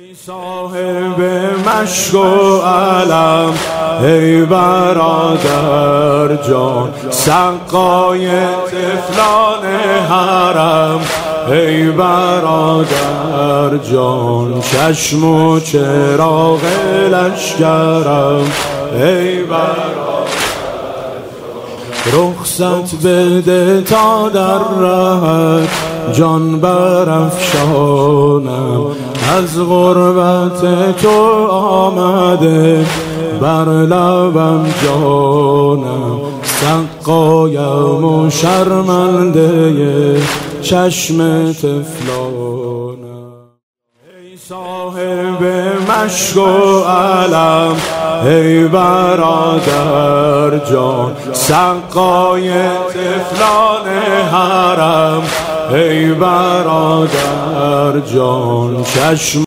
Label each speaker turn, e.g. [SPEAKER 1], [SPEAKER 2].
[SPEAKER 1] صاحب مشک و علم، ای برادر جان سقای طفلان حرم، ای برادر جان چشم و چراغ لشکرم، ای برادر رخصت بده تا در رهت جان برافشانم، از غربت تو آمده بر لبم جانم، سقایم و شرمنده چشم طفلانم. ای صاحب مشک و علم، ای برادر جان سقای طفلان حرم، ای برادر جان چشم